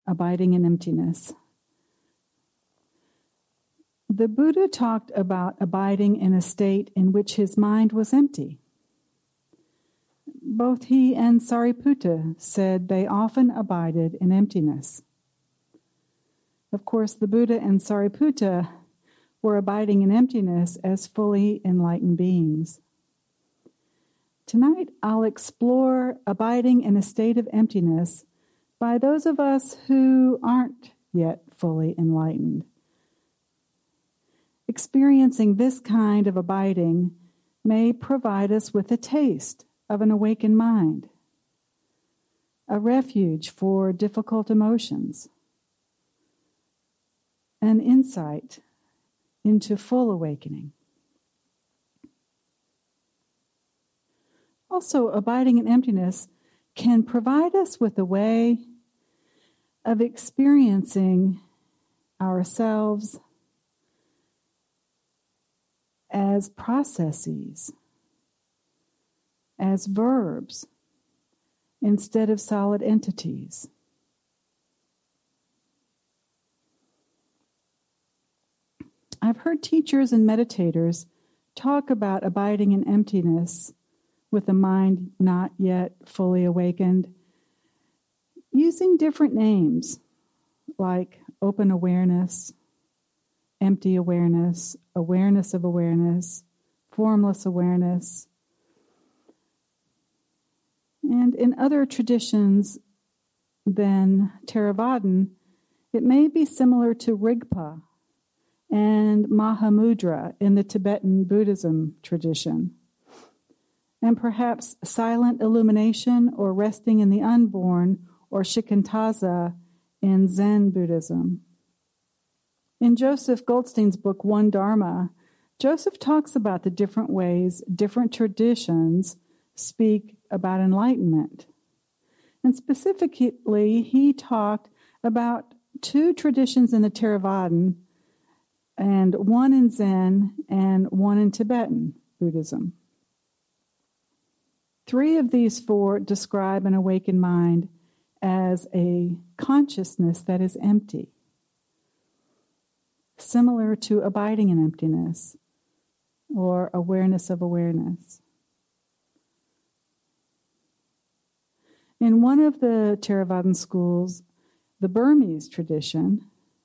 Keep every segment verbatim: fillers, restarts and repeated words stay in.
abiding in emptiness. The Buddha talked about abiding in a state in which his mind was empty. Both he and Sariputta said they often abided in emptiness. Of course, the Buddha and Sariputta were abiding in emptiness as fully enlightened beings. Tonight, I'll explore abiding in a state of emptiness by those of us who aren't yet fully enlightened. Experiencing this kind of abiding may provide us with a taste of an awakened mind, a refuge for difficult emotions, an insight into full awakening. Also, abiding in emptiness can provide us with a way of experiencing ourselves as processes, as verbs, instead of solid entities. I've heard teachers and meditators talk about abiding in emptiness with a mind not yet fully awakened, using different names like open awareness, empty awareness, awareness of awareness, formless awareness. And in other traditions than Theravadan, it may be similar to Rigpa and Mahamudra in the Tibetan Buddhism tradition, and perhaps silent illumination or resting in the unborn or shikantaza in Zen Buddhism. In Joseph Goldstein's book, One Dharma, Joseph talks about the different ways different traditions speak about enlightenment. And specifically, he talked about two traditions in the Theravadan, and one in Zen and one in Tibetan Buddhism. Three of these four describe an awakened mind as a consciousness that is empty, similar to abiding in emptiness or awareness of awareness. In one of the Theravadan schools, the Burmese tradition,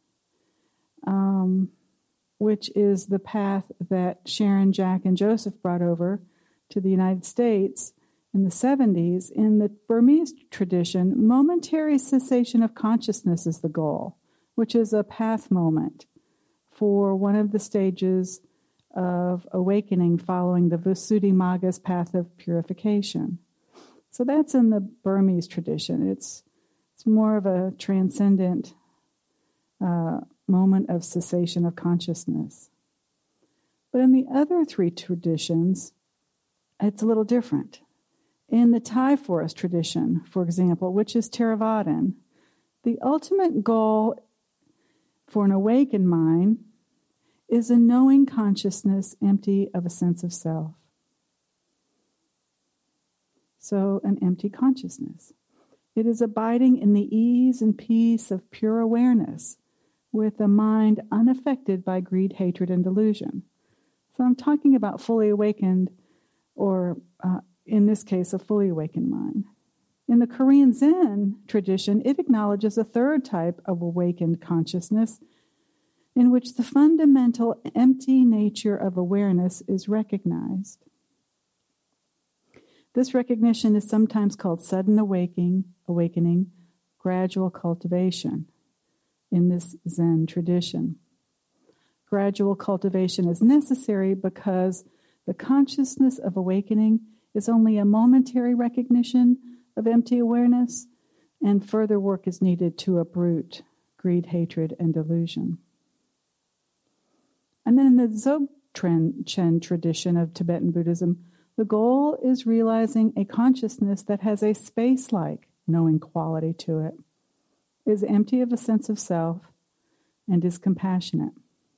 um, which is the path that Sharon, Jack, and Joseph brought over to the United States in the seventies, in the Burmese tradition, momentary cessation of consciousness is the goal, which is a path moment for one of the stages of awakening following the Visuddhimagga's path of purification. So that's in the Burmese tradition. It's it's more of a transcendent uh, moment of cessation of consciousness. But in the other three traditions, it's a little different. In the Thai forest tradition, for example, which is Theravadan, the ultimate goal for an awakened mind is a knowing consciousness empty of a sense of self. So, an empty consciousness. It is abiding in the ease and peace of pure awareness with a mind unaffected by greed, hatred, and delusion. So I'm talking about fully awakened, or uh, in this case, a fully awakened mind. In the Korean Zen tradition, it acknowledges a third type of awakened consciousness in which the fundamental empty nature of awareness is recognized. This recognition is sometimes called sudden awakening, awakening, gradual cultivation in this Zen tradition. Gradual cultivation is necessary because the consciousness of awakening is only a momentary recognition of empty awareness, and further work is needed to uproot greed, hatred, and delusion. And then in the Dzogchen tradition of Tibetan Buddhism, the goal is realizing a consciousness that has a space-like knowing quality to it, is empty of a sense of self, and is compassionate.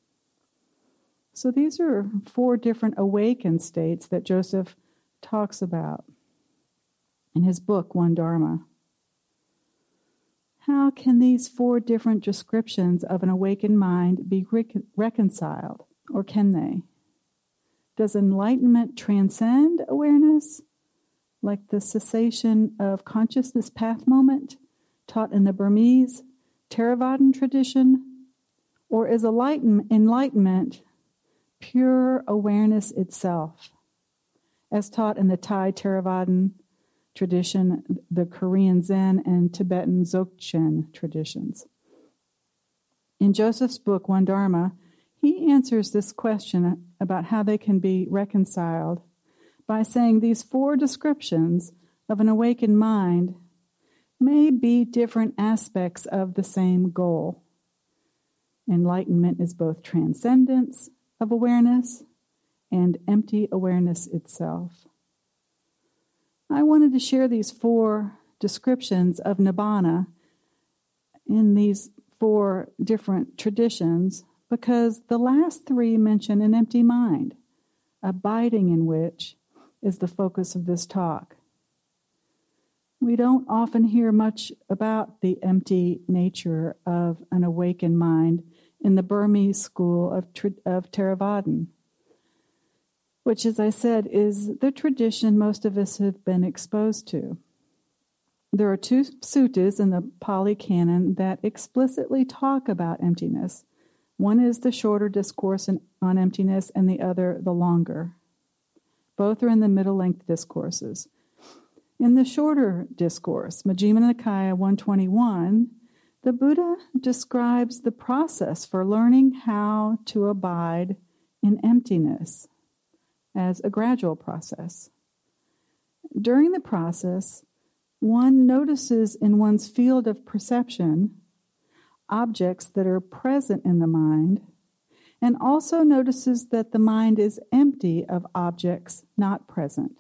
So these are four different awakened states that Joseph talks about in his book, One Dharma. How can these four different descriptions of an awakened mind be rec- reconciled, or can they? Does enlightenment transcend awareness, like the cessation of consciousness path moment taught in the Burmese Theravadan tradition? Or is enlightenment pure awareness itself, as taught in the Thai Theravadan tradition, the Korean Zen, and Tibetan Dzogchen traditions? In Joseph's book, One Dharma, he answers this question about how they can be reconciled by saying these four descriptions of an awakened mind may be different aspects of the same goal. Enlightenment is both transcendence of awareness and empty awareness itself. I wanted to share these four descriptions of Nibbana in these four different traditions because the last three mention an empty mind, abiding in which is the focus of this talk. We don't often hear much about the empty nature of an awakened mind in the Burmese school of, of Theravadan, which, as I said, is the tradition most of us have been exposed to. There are two suttas in the Pali Canon that explicitly talk about emptiness. One is the shorter discourse on emptiness, and the other the longer. Both are in the middle-length discourses. In the shorter discourse, Majjhima Nikaya one twenty-one, the Buddha describes the process for learning how to abide in emptiness as a gradual process. During the process, one notices in one's field of perception objects that are present in the mind, and also notices that the mind is empty of objects not present.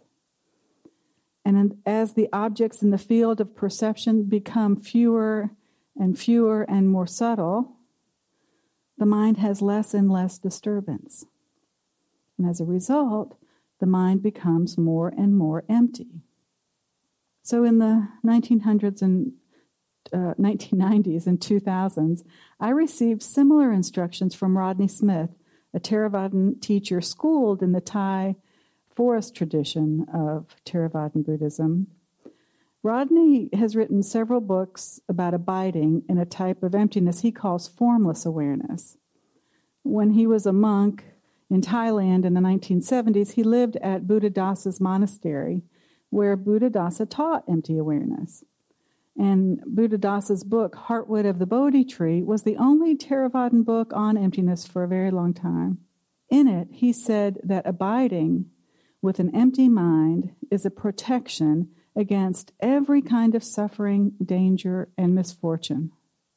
And as the objects in the field of perception become fewer and fewer and more subtle, the mind has less and less disturbance. And as a result, the mind becomes more and more empty. So in the nineteen hundreds and uh, nineteen nineties and two thousands, I received similar instructions from Rodney Smith, a Theravadan teacher schooled in the Thai forest tradition of Theravadan Buddhism. Rodney has written several books about abiding in a type of emptiness he calls formless awareness. When he was a monk in Thailand in the nineteen seventies, he lived at Buddhadasa's monastery, where Buddhadasa taught empty awareness. And Buddhadasa's book, Heartwood of the Bodhi Tree, was the only Theravadan book on emptiness for a very long time. In it, he said that abiding with an empty mind is a protection against every kind of suffering, danger, and misfortune.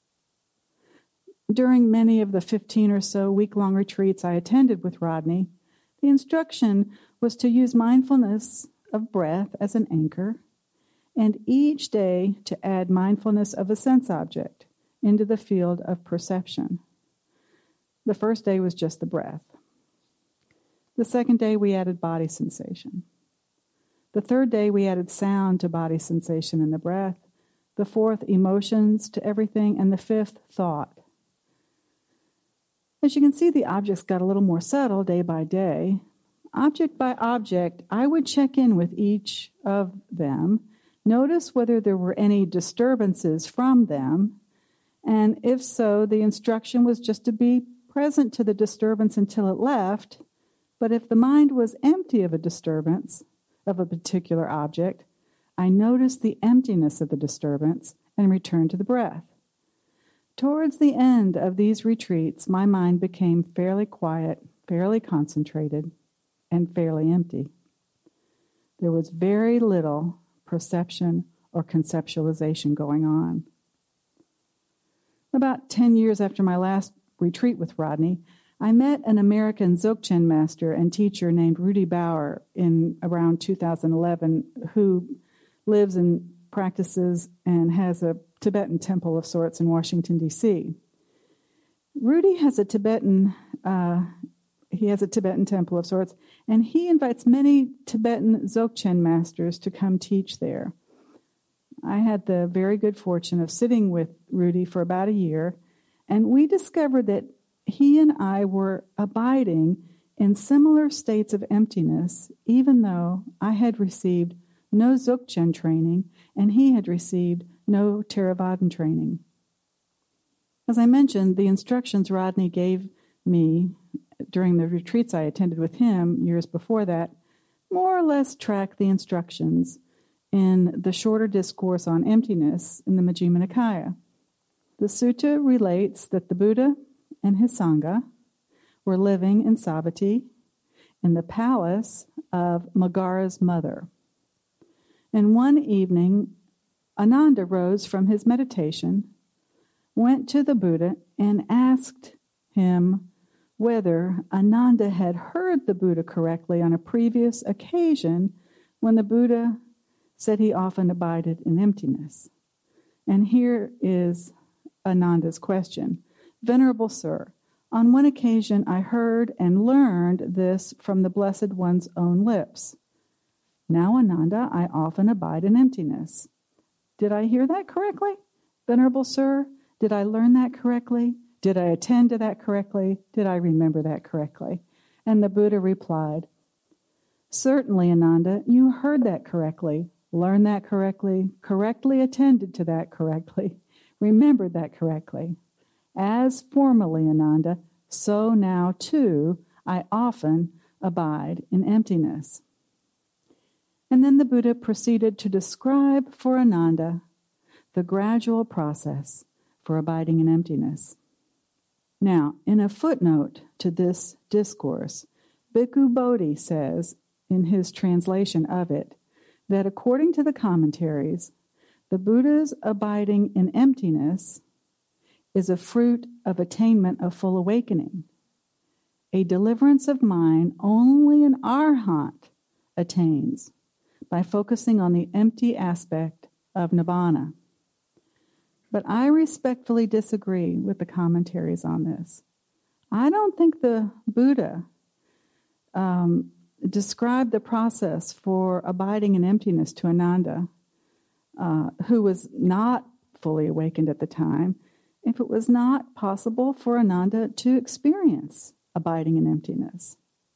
During many of the fifteen or so week-long retreats I attended with Rodney, the instruction was to use mindfulness of breath as an anchor, and each day to add mindfulness of a sense object into the field of perception. The first day was just the breath. The second day, we added body sensation. The third day, we added sound to body sensation and the breath. The fourth, emotions to everything. And the fifth, thought. As you can see, the objects got a little more subtle day by day. Object by object, I would check in with each of them, notice whether there were any disturbances from them, and if so, the instruction was just to be present to the disturbance until it left. But if the mind was empty of a disturbance of a particular object, I noticed the emptiness of the disturbance and returned to the breath. Towards the end of these retreats, my mind became fairly quiet, fairly concentrated, and fairly empty. There was very little perception or conceptualization going on. About ten years after my last retreat with Rodney, I met an American Dzogchen master and teacher named Rudy Bauer in around two thousand eleven, who lives and practices and has a Tibetan temple of sorts in Washington, D C. Rudy has a Tibetan uh, he has a Tibetan temple of sorts, and he invites many Tibetan Dzogchen masters to come teach there. I had the very good fortune of sitting with Rudy for about a year, and we discovered that he and I were abiding in similar states of emptiness, even though I had received no Dzogchen training and he had received no Theravadan training. As I mentioned, the instructions Rodney gave me during the retreats I attended with him years before that more or less track the instructions in the shorter discourse on emptiness in the Majjhima Nikaya. The sutta relates that the Buddha and his Sangha were living in Savatthi in the palace of Megara's mother. And one evening, Ananda rose from his meditation, went to the Buddha, and asked him whether Ananda had heard the Buddha correctly on a previous occasion when the Buddha said he often abided in emptiness. And here is Ananda's question. Venerable Sir, on one occasion I heard and learned this from the Blessed One's own lips. Now, Ananda, I often abide in emptiness. Did I hear that correctly? Venerable Sir, did I learn that correctly? Did I attend to that correctly? Did I remember that correctly? And the Buddha replied, Certainly, Ananda, you heard that correctly, learned that correctly, correctly attended to that correctly, remembered that correctly. As formerly, Ananda, so now too I often abide in emptiness. And then the Buddha proceeded to describe for Ananda the gradual process for abiding in emptiness. Now, in a footnote to this discourse, Bhikkhu Bodhi says in his translation of it that according to the commentaries, the Buddha's abiding in emptiness is a fruit of attainment of full awakening, a deliverance of mind only an arhat attains by focusing on the empty aspect of nibbana. But I respectfully disagree with the commentaries on this. I don't think the Buddha um, described the process for abiding in emptiness to Ananda, uh, who was not fully awakened at the time, if it was not possible for Ananda to experience abiding in emptiness.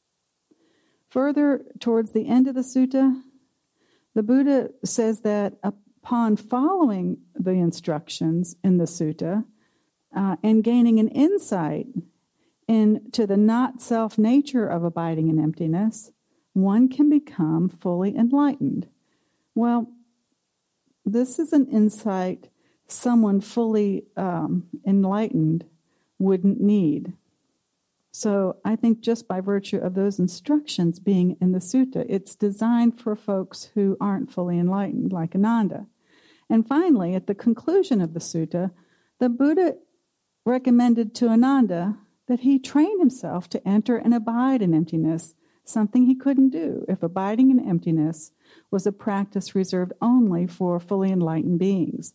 Further, towards the end of the sutta, the Buddha says that upon following the instructions in the sutta uh, and gaining an insight into the not-self nature of abiding in emptiness, one can become fully enlightened. Well, this is an insight someone fully um, enlightened wouldn't need. So I think just by virtue of those instructions being in the sutta, it's designed for folks who aren't fully enlightened, like Ananda. And finally, at the conclusion of the sutta, the Buddha recommended to Ananda that he train himself to enter and abide in emptiness, something he couldn't do if abiding in emptiness was a practice reserved only for fully enlightened beings.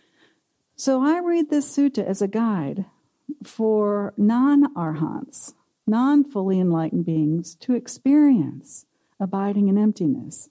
So I read this sutta as a guide for non-arhants, non-fully enlightened beings to experience abiding in emptiness.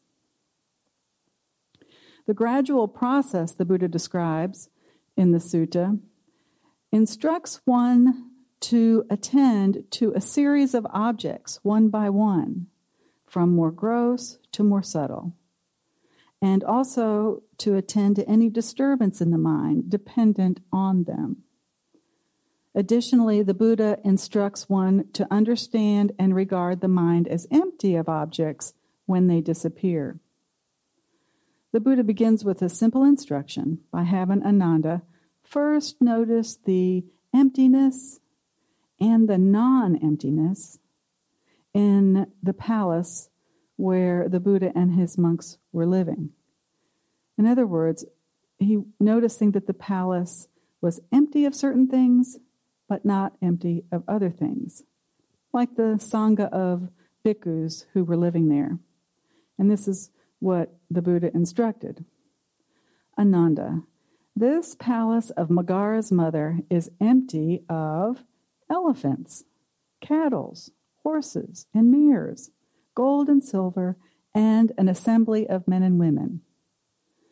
The gradual process the Buddha describes in the sutta instructs one to attend to a series of objects, one by one, from more gross to more subtle, and also to attend to any disturbance in the mind dependent on them. Additionally, the Buddha instructs one to understand and regard the mind as empty of objects when they disappear. The Buddha begins with a simple instruction by having Ananda first notice the emptiness and the non-emptiness in the palace where the Buddha and his monks were living. In other words, he noticing that the palace was empty of certain things, but not empty of other things, like the Sangha of bhikkhus who were living there. And this is what the Buddha instructed. Ananda, this palace of Megara's mother is empty of elephants, cattle, horses, and mares, gold and silver, and an assembly of men and women.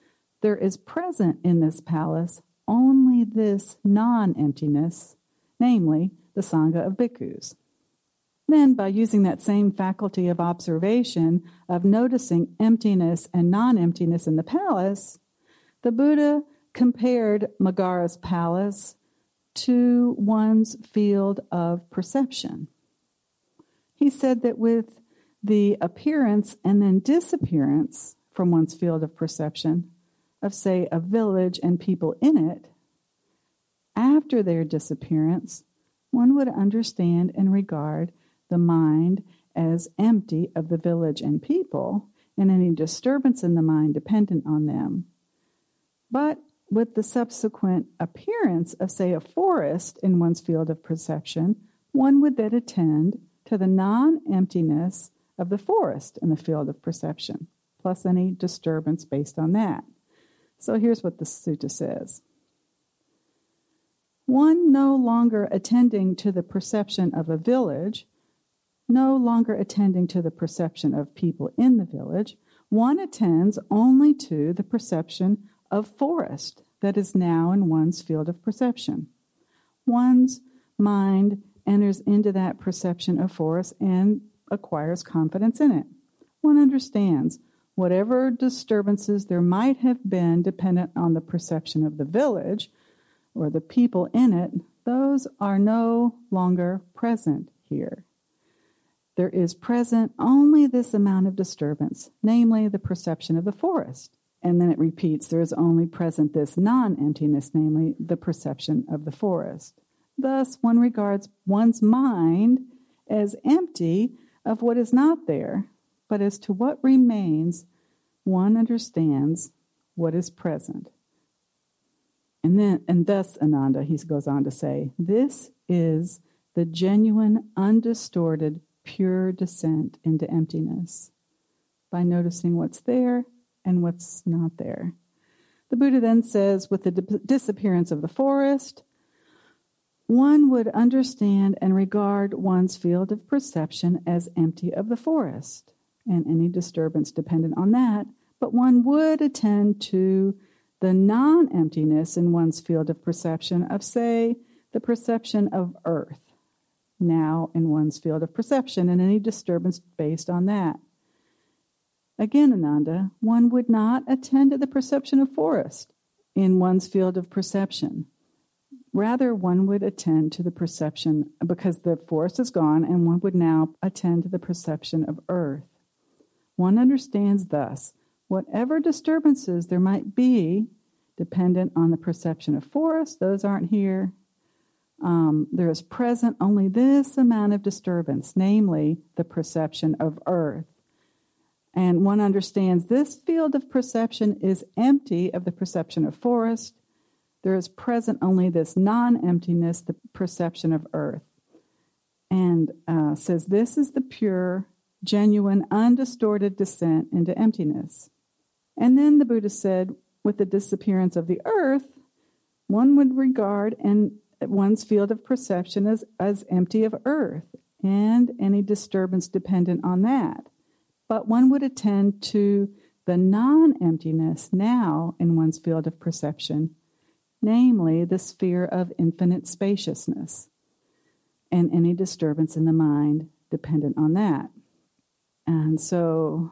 there is present in this palace only this non-emptiness, namely the Sangha of bhikkhus. Then, by using that same faculty of observation, of noticing emptiness and non-emptiness in the palace, the Buddha compared Megara's palace to one's field of perception. He said that with the appearance and then disappearance from one's field of perception of, say, a village and people in it, after their disappearance, one would understand and regard the mind as empty of the village and people, and any disturbance in the mind dependent on them. But with the subsequent appearance of, say, a forest in one's field of perception, one would then attend to the non-emptiness of the forest in the field of perception, plus any disturbance based on that. So here's what the sutta says. One no longer attending to the perception of a village, no longer attending to the perception of people in the village, one attends only to the perception of forest that is now in one's field of perception. One's mind enters into that perception of forest and acquires confidence in it. One understands whatever disturbances there might have been dependent on the perception of the village or the people in it, those are no longer present here. There is present only this amount of disturbance, namely the perception of the forest. And then it repeats, there is only present this non-emptiness, namely the perception of the forest. Thus, one regards one's mind as empty of what is not there, but as to what remains, one understands what is present. And then, and thus, Ananda, he goes on to say, this is the genuine, undistorted, pure descent into emptiness, by noticing what's there and what's not there. The Buddha then says, with the di- disappearance of the forest, one would understand and regard one's field of perception as empty of the forest, and any disturbance dependent on that, but one would attend to the non-emptiness in one's field of perception of, say, the perception of earth, now in one's field of perception, and any disturbance based on that. Again, Ananda, one would not attend to the perception of forest in one's field of perception. Rather, one would attend to the perception, because the forest is gone, and one would now attend to the perception of earth. One understands thus, whatever disturbances there might be dependent on the perception of forest, those aren't here. Um, there is present only this amount of disturbance, namely the perception of earth. And one understands this field of perception is empty of the perception of forest. There is present only this non-emptiness, the perception of earth. And uh, says this is the pure, genuine, undistorted descent into emptiness. And then the Buddha said, with the disappearance of the earth, one would regard and one's field of perception as, as empty of earth and any disturbance dependent on that. But one would attend to the non-emptiness now in one's field of perception, namely the sphere of infinite spaciousness, and any disturbance in the mind dependent on that. And so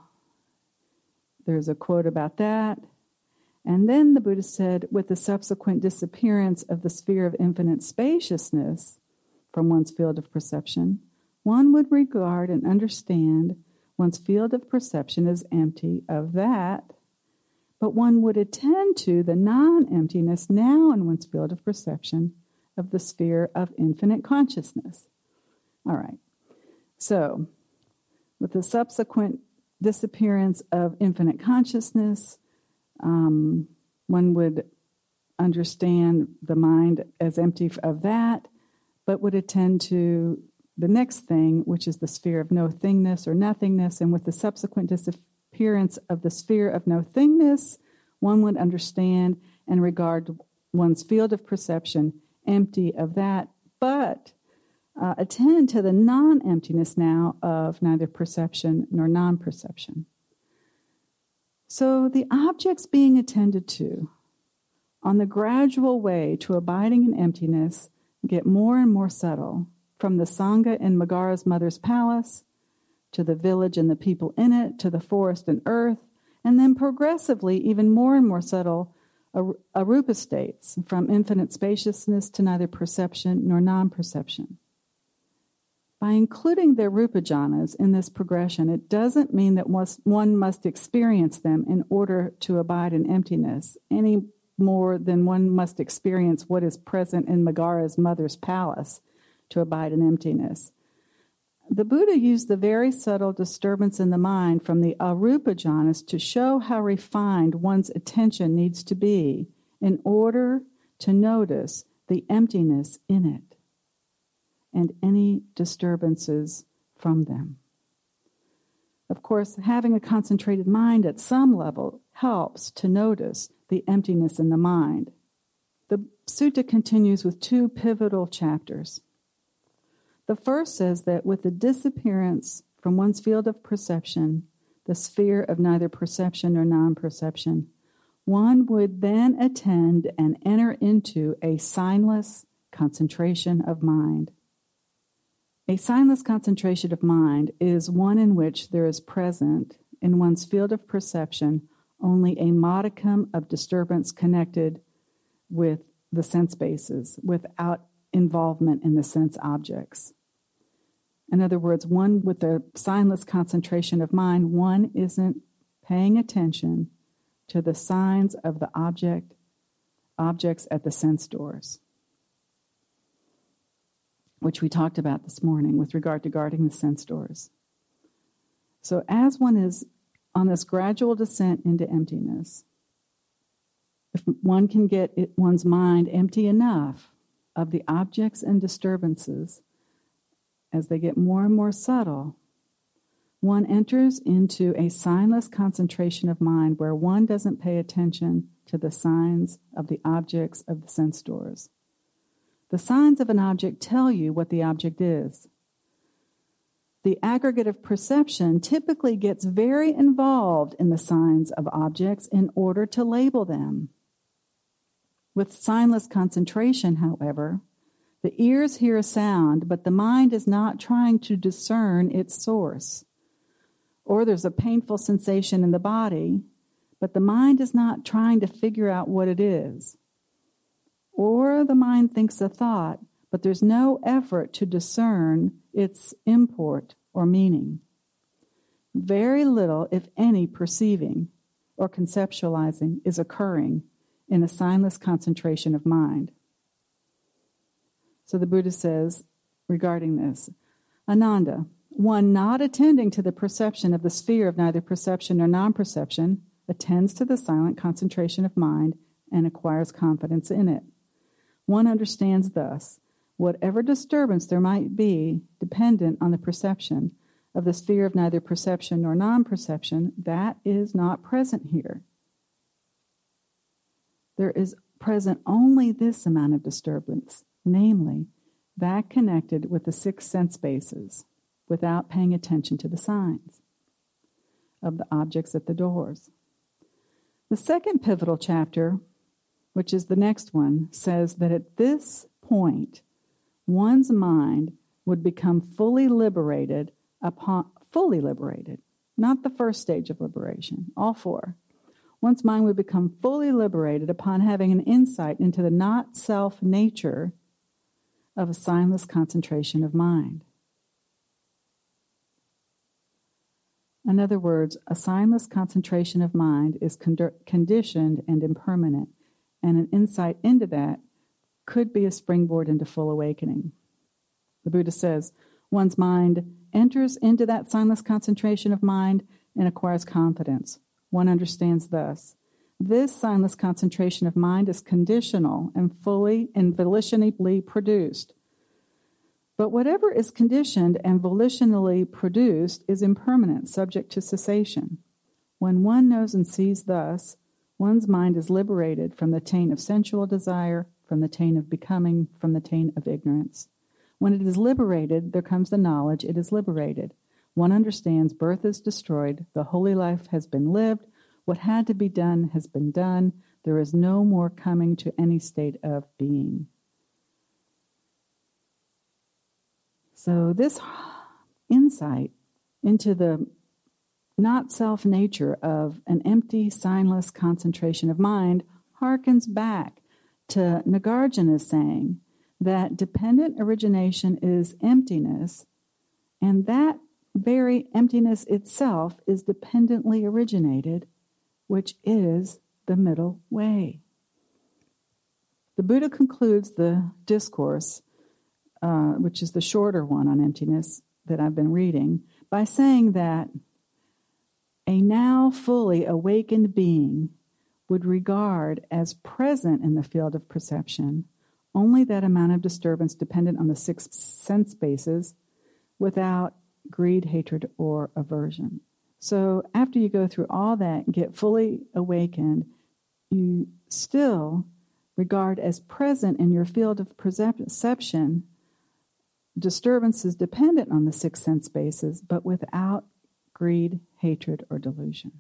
there's a quote about that. And then the Buddha said, with the subsequent disappearance of the sphere of infinite spaciousness from one's field of perception, one would regard and understand one's field of perception as empty of that, but one would attend to the non-emptiness now in one's field of perception of the sphere of infinite consciousness. All right. So, with the subsequent disappearance of infinite consciousness, um, one would understand the mind as empty of that, but would attend to the next thing, which is the sphere of no thingness or nothingness. And with the subsequent disappearance of the sphere of no thingness, one would understand and regard one's field of perception empty of that, but uh, attend to the non-emptiness now of neither perception nor non-perception. So the objects being attended to on the gradual way to abiding in emptiness get more and more subtle, from the Sangha in Megara's mother's palace, to the village and the people in it, to the forest and earth, and then progressively even more and more subtle arupa states, from infinite spaciousness to neither perception nor non-perception. By including the arupa jhanas in this progression, it doesn't mean that one must experience them in order to abide in emptiness, any more than one must experience what is present in Megara's mother's palace to abide in emptiness. The Buddha used the very subtle disturbance in the mind from the arupa jhanas to show how refined one's attention needs to be in order to notice the emptiness in it and any disturbances from them. Of course, having a concentrated mind at some level helps to notice the emptiness in the mind. The sutta continues with two pivotal chapters. The first says that with the disappearance from one's field of perception, the sphere of neither perception nor non-perception, one would then attend and enter into a signless concentration of mind. A signless concentration of mind is one in which there is present in one's field of perception only a modicum of disturbance connected with the sense bases, without involvement in the sense objects. In other words, one with a signless concentration of mind, one isn't paying attention to the signs of the object, objects at the sense doors, which we talked about this morning with regard to guarding the sense doors. So as one is on this gradual descent into emptiness, if one can get it, one's mind empty enough of the objects and disturbances, as they get more and more subtle, one enters into a signless concentration of mind where one doesn't pay attention to the signs of the objects of the sense doors. The signs of an object tell you what the object is. The aggregate of perception typically gets very involved in the signs of objects in order to label them. With signless concentration, however, the ears hear a sound, but the mind is not trying to discern its source. Or there's a painful sensation in the body, but the mind is not trying to figure out what it is. Or the mind thinks a thought, but there's no effort to discern its import or meaning. Very little, if any, perceiving or conceptualizing is occurring in a signless concentration of mind. So the Buddha says regarding this, Ananda, one not attending to the perception of the sphere of neither perception nor non-perception attends to the silent concentration of mind and acquires confidence in it. One understands thus, whatever disturbance there might be dependent on the perception of the sphere of neither perception nor non-perception, that is not present here. There is present only this amount of disturbance, namely, that connected with the six sense bases, without paying attention to the signs of the objects at the doors. The second pivotal chapter, which is the next one, says that at this point, one's mind would become fully liberated upon, fully liberated, not the first stage of liberation, all four. One's mind would become fully liberated upon having an insight into the not-self nature of a signless concentration of mind. In other words, a signless concentration of mind is con- conditioned and impermanent, and an insight into that could be a springboard into full awakening. The Buddha says, one's mind enters into that signless concentration of mind and acquires confidence. One understands thus, this signless concentration of mind is conditional and fully and volitionally produced. But whatever is conditioned and volitionally produced is impermanent, subject to cessation. When one knows and sees thus, one's mind is liberated from the taint of sensual desire, from the taint of becoming, from the taint of ignorance. When it is liberated, there comes the knowledge it is liberated. One understands birth is destroyed, the holy life has been lived, What had to be done has been done. There is no more coming to any state of being. So this insight into the not-self nature of an empty, signless concentration of mind harkens back to Nagarjuna's saying that dependent origination is emptiness, and that very emptiness itself is dependently originated, which is the middle way. The Buddha concludes the discourse, uh, which is the shorter one on emptiness that I've been reading, by saying that a now fully awakened being would regard as present in the field of perception only that amount of disturbance dependent on the six sense bases without greed, hatred, or aversion. So after you go through all that and get fully awakened, you still regard as present in your field of perception disturbances dependent on the six sense bases, but without greed, hatred, or delusion.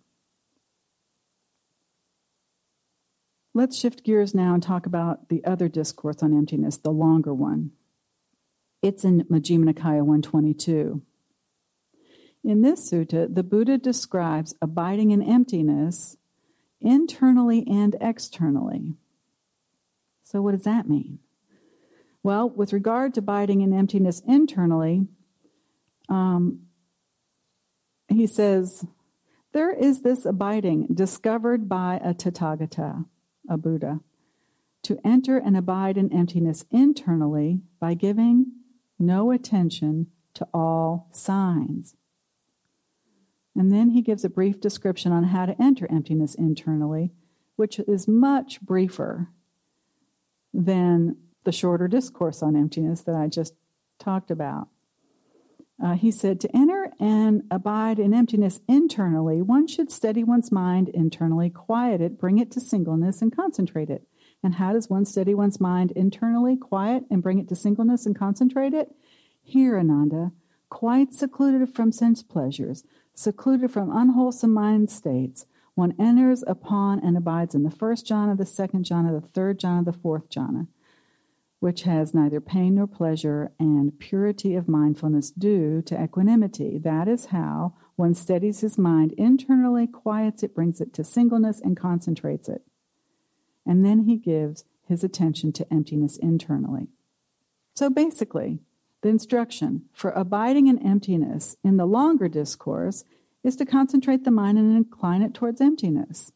Let's shift gears now and talk about the other discourse on emptiness, the longer one. It's in Majjhima Nikaya one twenty-two. In this sutta, the Buddha describes abiding in emptiness internally and externally. So what does that mean? Well, with regard to abiding in emptiness internally, um, he says, there is this abiding discovered by a Tathagata, a Buddha, to enter and abide in emptiness internally by giving no attention to all signs. And then he gives a brief description on how to enter emptiness internally, which is much briefer than the shorter discourse on emptiness that I just talked about. Uh, he said, to enter and abide in emptiness internally, one should steady one's mind internally, quiet it, bring it to singleness, and concentrate it. And how does one steady one's mind internally, quiet, and bring it to singleness and concentrate it? Here, Ananda, quite secluded from sense pleasures, secluded from unwholesome mind states, one enters upon and abides in the first jhana, the second jhana, the third jhana, the fourth jhana, which has neither pain nor pleasure, and purity of mindfulness due to equanimity. That is how one steadies his mind internally, quiets it, brings it to singleness, and concentrates it. And then he gives his attention to emptiness internally. So basically, the instruction for abiding in emptiness in the longer discourse is to concentrate the mind and incline it towards emptiness.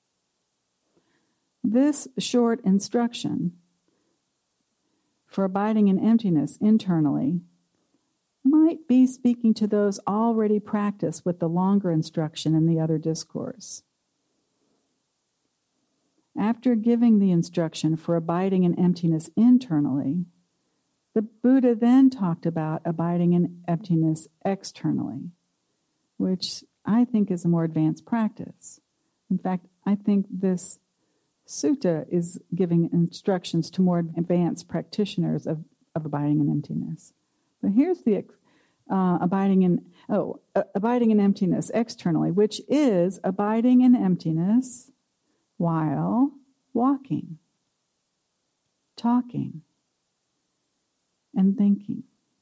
This short instruction for abiding in emptiness internally might be speaking to those already practiced with the longer instruction in the other discourse. After giving the instruction for abiding in emptiness internally, the Buddha then talked about abiding in emptiness externally, which I think is a more advanced practice. In fact, I think this sutta is giving instructions to more advanced practitioners of, of abiding in emptiness. But here's the uh, abiding in oh uh, abiding in emptiness externally, which is abiding in emptiness while walking, talking, and thinking.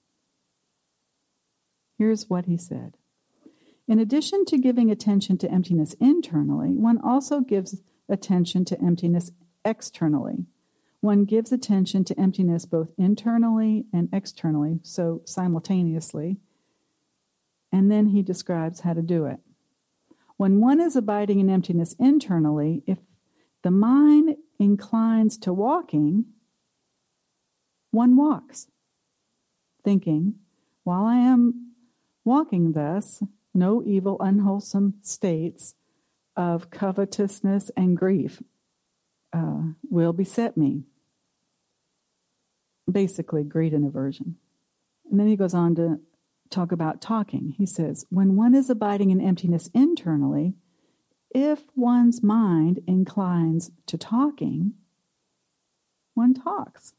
Here's what he said. In addition to giving attention to emptiness internally, one also gives attention to emptiness externally. One gives attention to emptiness both internally and externally, so simultaneously. And then he describes how to do it. When one is abiding in emptiness internally, if the mind inclines to walking, one walks, thinking, while I am walking thus, no evil, unwholesome states of covetousness and grief uh, will beset me. Basically, greed and aversion. And then he goes on to talk about talking. He says, when one is abiding in emptiness internally, if one's mind inclines to talking, one talks,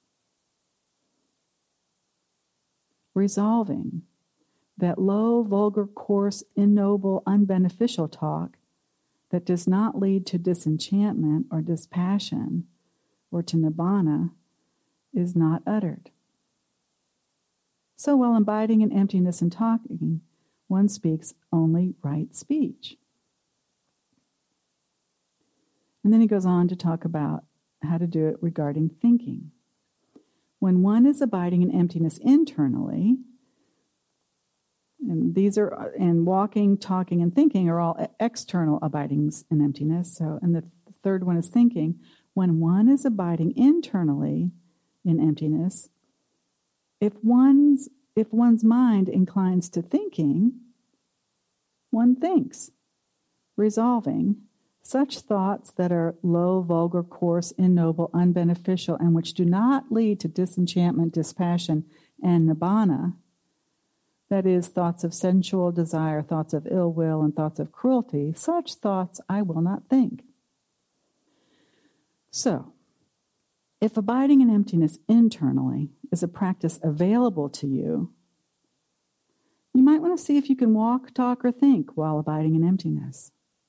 resolving that low, vulgar, coarse, ignoble, unbeneficial talk that does not lead to disenchantment or dispassion or to nibbana is not uttered. So while abiding in emptiness and talking, one speaks only right speech. And then he goes on to talk about how to do it regarding thinking. When one is abiding in emptiness internally, and these are, and walking, talking, and thinking are all external abidings in emptiness. So, and the third one is thinking. When one is abiding internally in emptiness, if one's if one's mind inclines to thinking, one thinks, resolving such thoughts that are low, vulgar, coarse, ignoble, unbeneficial, and which do not lead to disenchantment, dispassion, and nibbana. That is, thoughts of sensual desire, thoughts of ill will, and thoughts of cruelty. Such thoughts I will not think. So, if abiding in emptiness internally is a practice available to you, you might want to see if you can walk, talk, or think while abiding in emptiness.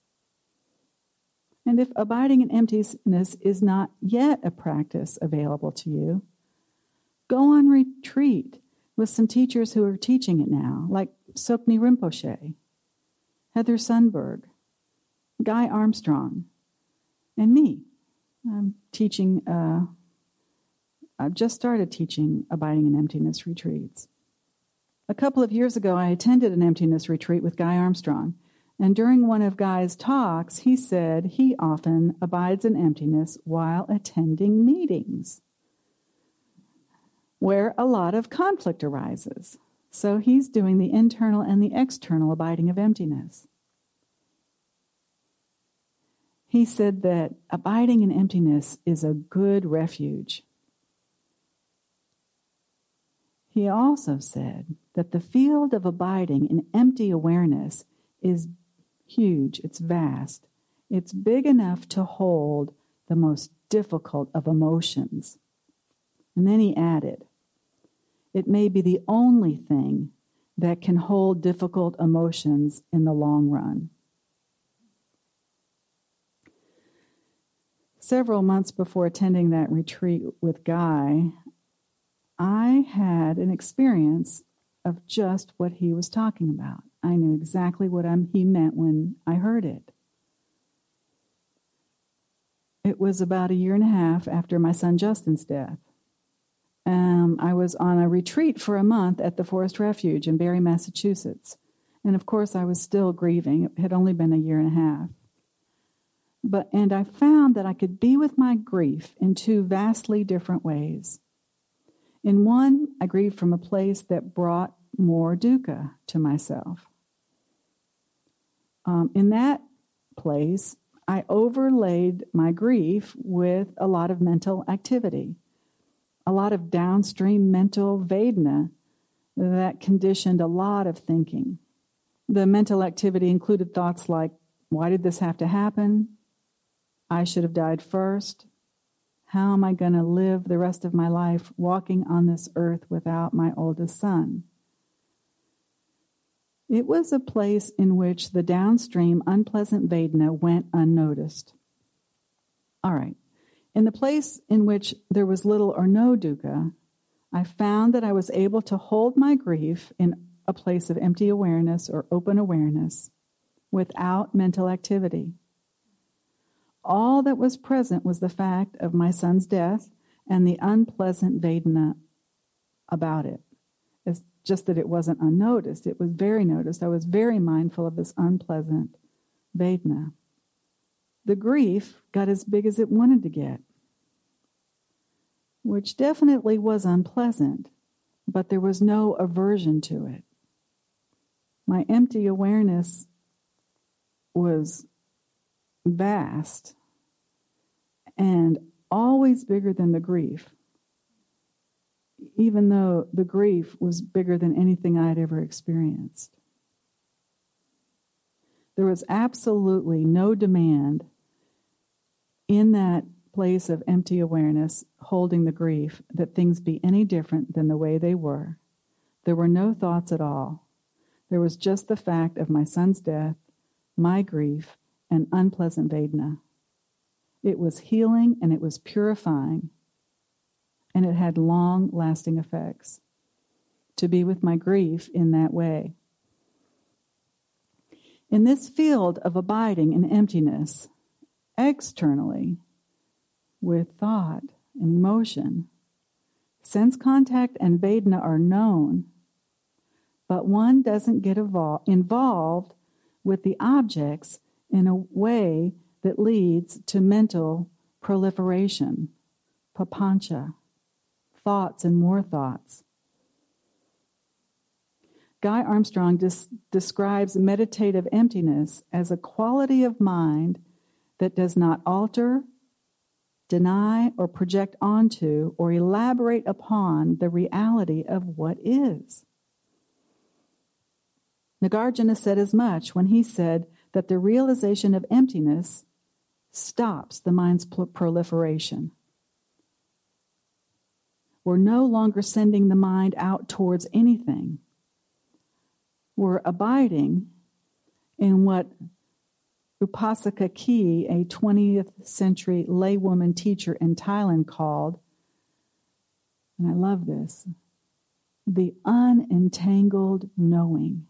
And if abiding in emptiness is not yet a practice available to you, go on retreat with some teachers who are teaching it now, like Tsoknyi Rinpoche, Heather Sundberg, Guy Armstrong, and me. I'm teaching, uh, I've just started teaching abiding in emptiness retreats. A couple of years ago, I attended an emptiness retreat with Guy Armstrong, and during one of Guy's talks, he said he often abides in emptiness while attending meetings where a lot of conflict arises. So he's doing the internal and the external abiding of emptiness. He said that abiding in emptiness is a good refuge. He also said that the field of abiding in empty awareness is huge, it's vast. It's big enough to hold the most difficult of emotions. And then he added, it may be the only thing that can hold difficult emotions in the long run. Several months before attending that retreat with Guy, I had an experience of just what he was talking about. I knew exactly what I'm, he meant when I heard it. It was about a year and a half after my son Justin's death. Um, I was on a retreat for a month at the Forest Refuge in Barre, Massachusetts. And of course, I was still grieving. It had only been a year and a half. But, and I found that I could be with my grief in two vastly different ways. In one, I grieved from a place that brought more dukkha to myself. Um, in that place, I overlaid my grief with a lot of mental activity, a lot of downstream mental vedana that conditioned a lot of thinking. The mental activity included thoughts like, why did this have to happen? I should have died first. How am I going to live the rest of my life walking on this earth without my oldest son? It was a place in which the downstream unpleasant vedana went unnoticed. All right. In the place in which there was little or no dukkha, I found that I was able to hold my grief in a place of empty awareness or open awareness without mental activity. All that was present was the fact of my son's death and the unpleasant vedana about it. It's just that it wasn't unnoticed. It was very noticed. I was very mindful of this unpleasant vedana. The grief got as big as it wanted to get, which definitely was unpleasant, but there was no aversion to it. My empty awareness was vast and always bigger than the grief, even though the grief was bigger than anything I'd ever experienced. There was absolutely no demand in that place of empty awareness, holding the grief, that things be any different than the way they were. There were no thoughts at all. There was just the fact of my son's death, my grief, and unpleasant Vedana. It was healing and it was purifying, and it had long-lasting effects to be with my grief in that way. In this field of abiding in emptiness, externally, with thought and emotion, sense contact and Vedana are known, but one doesn't get evol- involved with the objects in a way that leads to mental proliferation, papancha, thoughts and more thoughts. Guy Armstrong dis- describes meditative emptiness as a quality of mind that does not alter, deny, or project onto or elaborate upon the reality of what is. Nagarjuna said as much when he said that the realization of emptiness stops the mind's proliferation. We're no longer sending the mind out towards anything. We're abiding in what Upasaka Key, a twentieth century laywoman teacher in Thailand, called, and I love this, the unentangled knowing.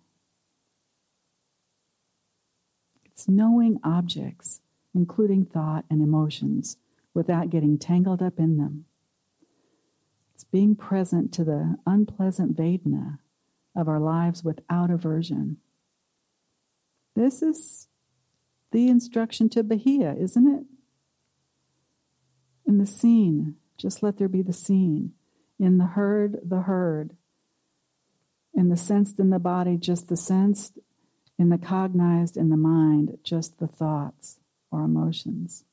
It's knowing objects, including thought and emotions, without getting tangled up in them. It's being present to the unpleasant Vedana of our lives without aversion. This is the instruction to Bahiya, isn't it? In the seen, just let there be the seen. In the heard, the heard. In the sensed in the body, just the sensed. In the cognized in the mind, just the thoughts or emotions.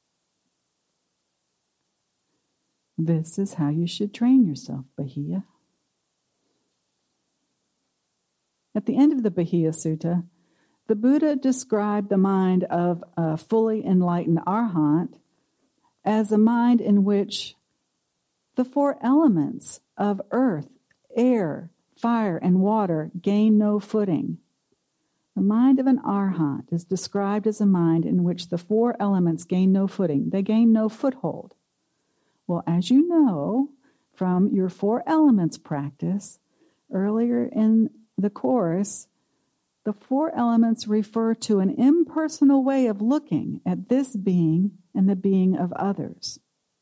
This is how you should train yourself, Bahiya. At the end of the Bahiya Sutta, the Buddha described the mind of a fully enlightened arhat as a mind in which the four elements of earth, air, fire, and water gain no footing. The mind of an arhat is described as a mind in which the four elements gain no footing. They gain no foothold. Well, as you know from your four elements practice, earlier in the course, the four elements refer to an impersonal way of looking at this being and the being of others.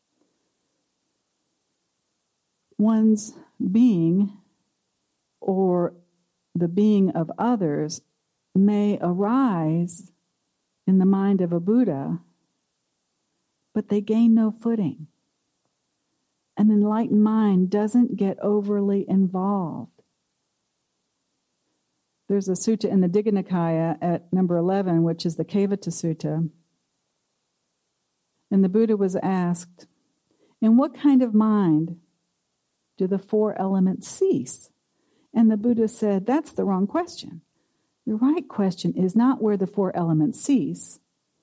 One's being or the being of others may arise in the mind of a Buddha, but they gain no footing. An enlightened mind doesn't get overly involved. There's a sutta in the Digha Nikaya at number eleven, which is the Kevata Sutta. And the Buddha was asked, in what kind of mind do the four elements cease? And the Buddha said, that's the wrong question. The right question is not where the four elements cease.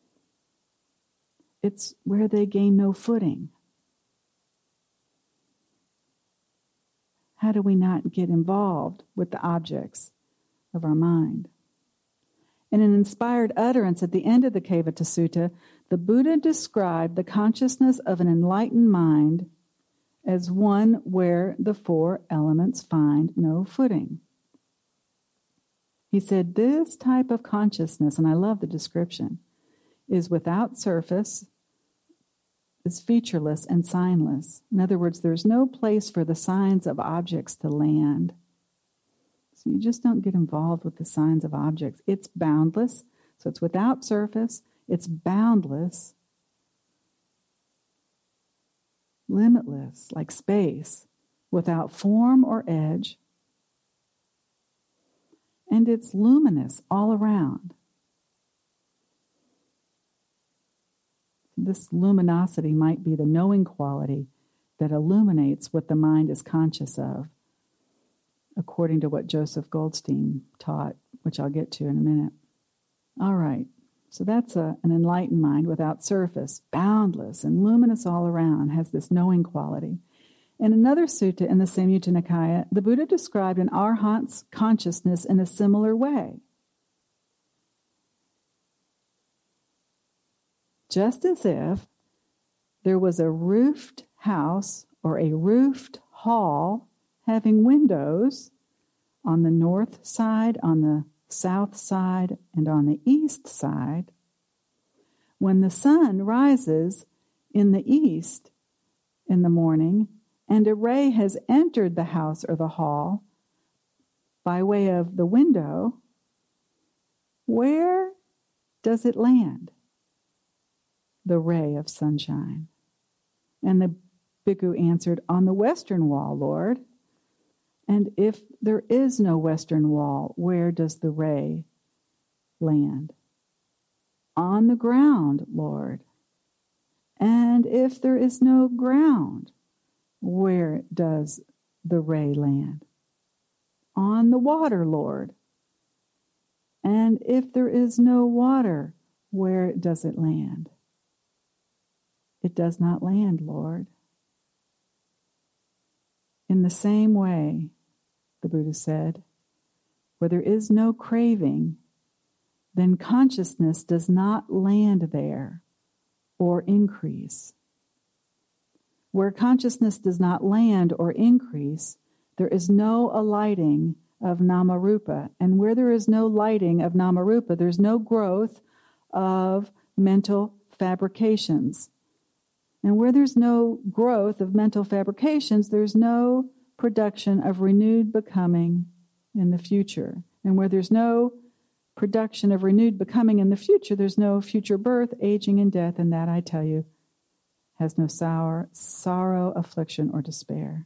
It's where they gain no footing. How do we not get involved with the objects of our mind? In an inspired utterance at the end of the Kevata Sutta, the Buddha described the consciousness of an enlightened mind as one where the four elements find no footing. He said this type of consciousness, and I love the description, is without surface, is featureless and signless. In other words, there's no place for the signs of objects to land. So you just don't get involved with the signs of objects. It's boundless, so it's without surface, it's boundless, limitless, like space, without form or edge, and it's luminous all around. This luminosity might be the knowing quality that illuminates what the mind is conscious of, according to what Joseph Goldstein taught, which I'll get to in a minute. All right, so that's a, an enlightened mind without surface, boundless and luminous all around, has this knowing quality. In another sutta in the Samyutta Nikaya, the Buddha described an arhat's consciousness in a similar way. just as if there was a roofed house or a roofed hall having windows on the north side, on the south side, and on the east side. When the sun rises in the east in the morning and a ray has entered the house or the hall by way of the window, where does it land? The ray of sunshine. And the bhikkhu answered, on the western wall, Lord. And if there is no western wall, where does the ray land? On the ground, Lord. And if there is no ground, where does the ray land? On the water, Lord. And if there is no water, where does it land? It does not land, Lord. In the same way, the Buddha said, where there is no craving, then consciousness does not land there or increase. Where consciousness does not land or increase, there is no alighting of namarupa. And where there is no lighting of namarupa, there's no growth of mental fabrications. And where there's no growth of mental fabrications, there's no production of renewed becoming in the future. And where there's no production of renewed becoming in the future, there's no future birth, aging, and death, and that, I tell you, has no sour, sorrow, affliction, or despair.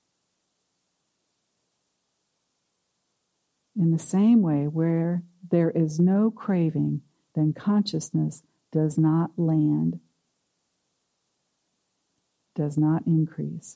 In the same way, where there is no craving, then consciousness does not land, does not increase.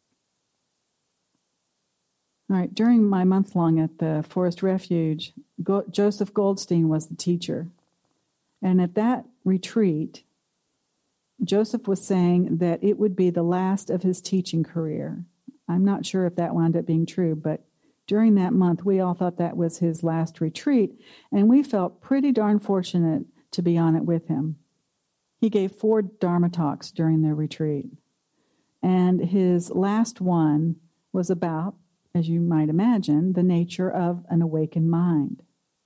All right, during my month-long at the Forest Refuge, Go- Joseph Goldstein was the teacher. And at that retreat, Joseph was saying that it would be the last of his teaching career. I'm not sure if that wound up being true, but during that month, we all thought that was his last retreat, and we felt pretty darn fortunate to be on it with him. He gave four Dharma talks during the retreat, and his last one was about, as you might imagine, the nature of an awakened mind.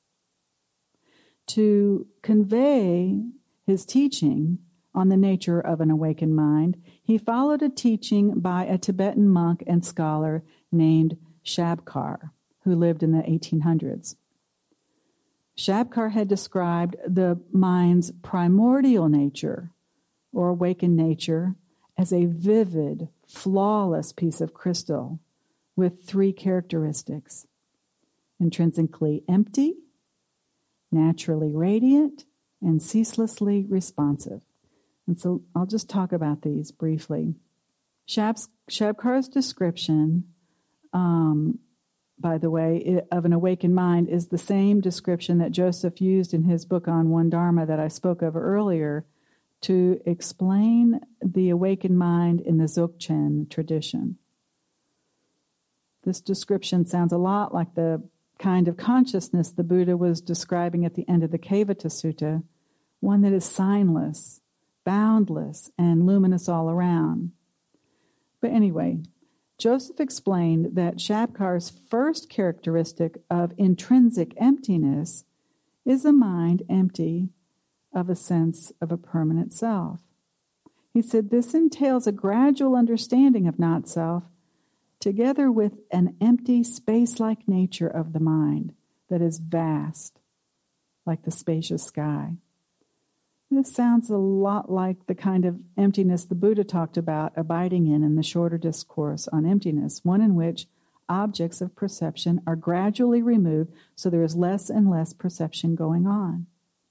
To convey his teaching on the nature of an awakened mind, he followed a teaching by a Tibetan monk and scholar named Shabkar, who lived in the eighteen hundreds. Shabkar had described the mind's primordial nature, or awakened nature, as a vivid, flawless piece of crystal with three characteristics: intrinsically empty, naturally radiant, and ceaselessly responsive. And so I'll just talk about these briefly. Shab's, Shabkar's description, um, by the way, of an awakened mind is the same description that Joseph used in his book on One Dharma that I spoke of earlier to explain the awakened mind in the Dzogchen tradition. This description sounds a lot like the kind of consciousness the Buddha was describing at the end of the Kevata Sutta, one that is signless, boundless, and luminous all around. But anyway, Joseph explained that Shabkar's first characteristic of intrinsic emptiness is a mind empty of a sense of a permanent self. He said this entails a gradual understanding of not-self, together with an empty, space-like nature of the mind that is vast, like the spacious sky. This sounds a lot like the kind of emptiness the Buddha talked about abiding in in the shorter discourse on emptiness, one in which objects of perception are gradually removed so there is less and less perception going on.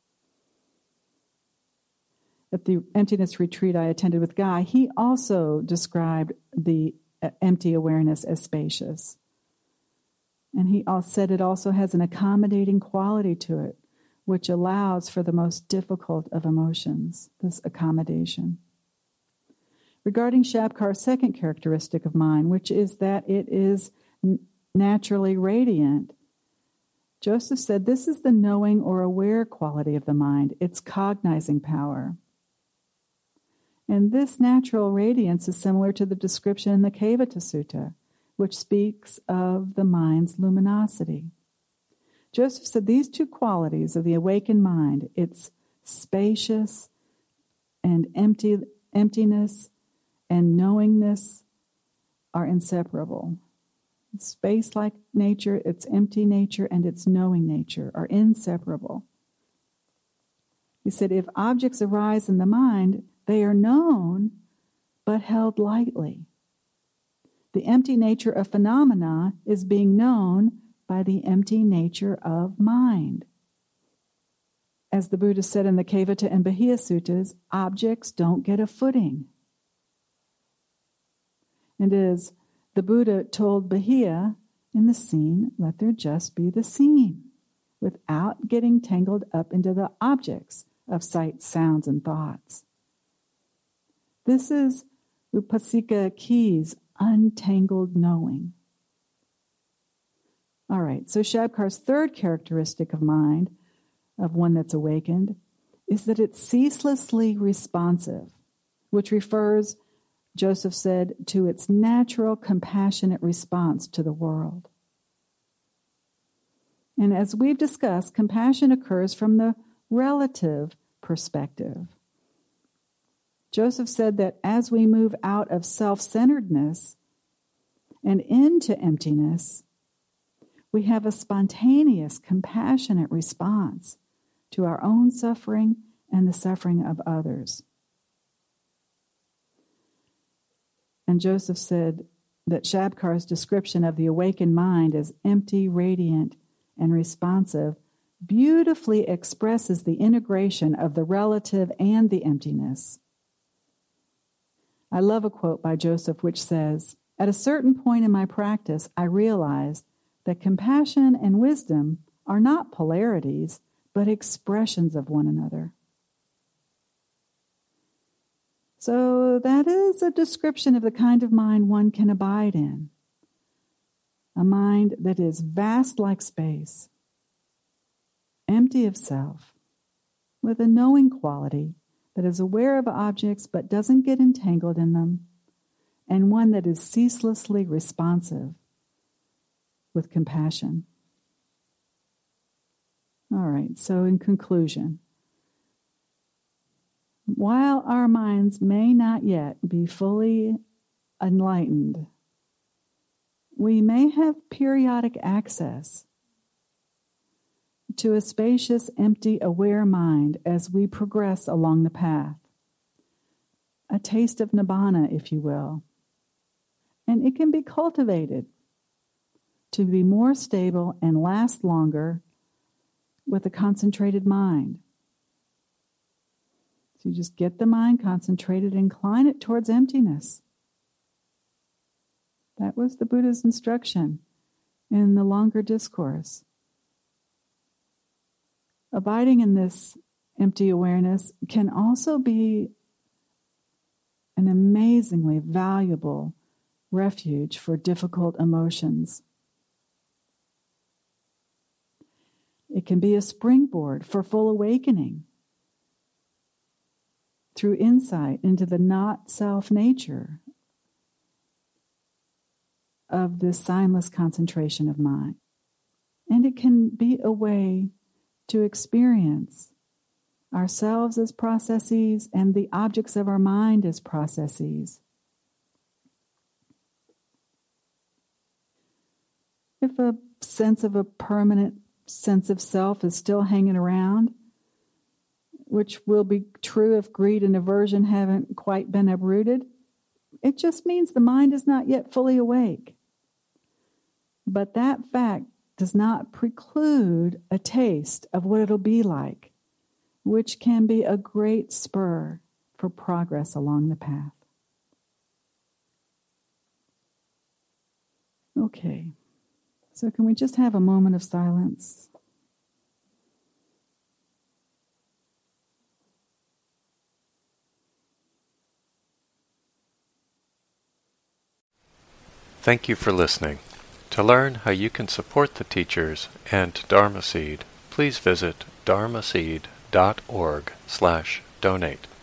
At the emptiness retreat I attended with Guy, he also described the empty awareness as spacious. And he said it also has an accommodating quality to it, which allows for the most difficult of emotions, this accommodation. Regarding Shabkar's second characteristic of mind, which is that it is n- naturally radiant, Joseph said this is the knowing or aware quality of the mind, its cognizing power. And this natural radiance is similar to the description in the Kevata Sutta, which speaks of the mind's luminosity. Joseph said these two qualities of the awakened mind, its spacious and empty emptiness and knowingness, are inseparable. Space-like nature, its empty nature, and its knowing nature are inseparable. He said if objects arise in the mind, they are known but held lightly. The empty nature of phenomena is being known by the empty nature of mind. As the Buddha said in the Kevata and Bahia Suttas, objects don't get a footing. And as the Buddha told Bahia in the scene, let there just be the scene, without getting tangled up into the objects of sight, sounds, and thoughts. This is Upasika Key's untangled knowing. All right, so Shabkar's third characteristic of mind, of one that's awakened, is that it's ceaselessly responsive, which refers, Joseph said, to its natural compassionate response to the world. And as we've discussed, compassion occurs from the relative perspective. Joseph said that as we move out of self-centeredness and into emptiness, we have a spontaneous, compassionate response to our own suffering and the suffering of others. And Joseph said that Shabkar's description of the awakened mind as empty, radiant, and responsive beautifully expresses the integration of the relative and the emptiness. I love a quote by Joseph which says, "At a certain point in my practice, I realized that compassion and wisdom are not polarities, but expressions of one another." So that is a description of the kind of mind one can abide in. A mind that is vast like space, empty of self, with a knowing quality that is aware of objects but doesn't get entangled in them, and one that is ceaselessly responsive with compassion. All right, so in conclusion, while our minds may not yet be fully enlightened, we may have periodic access to a spacious, empty, aware mind as we progress along the path. A taste of nibbana, if you will. And it can be cultivated to be more stable and last longer with a concentrated mind. So you just get the mind concentrated, incline it towards emptiness. That was the Buddha's instruction in the longer discourse. Abiding in this empty awareness can also be an amazingly valuable refuge for difficult emotions. It can be a springboard for full awakening through insight into the not-self nature of this signless concentration of mind. And it can be a way to experience ourselves as processes and the objects of our mind as processes. If a sense of a permanent sense of self is still hanging around, which will be true if greed and aversion haven't quite been uprooted, it just means the mind is not yet fully awake. But that fact does not preclude a taste of what it'll be like, which can be a great spur for progress along the path. Okay, so can we just have a moment of silence? Thank you for listening. To learn how you can support the teachers and Dharma Seed, please visit dharmaseed dot org slash donate.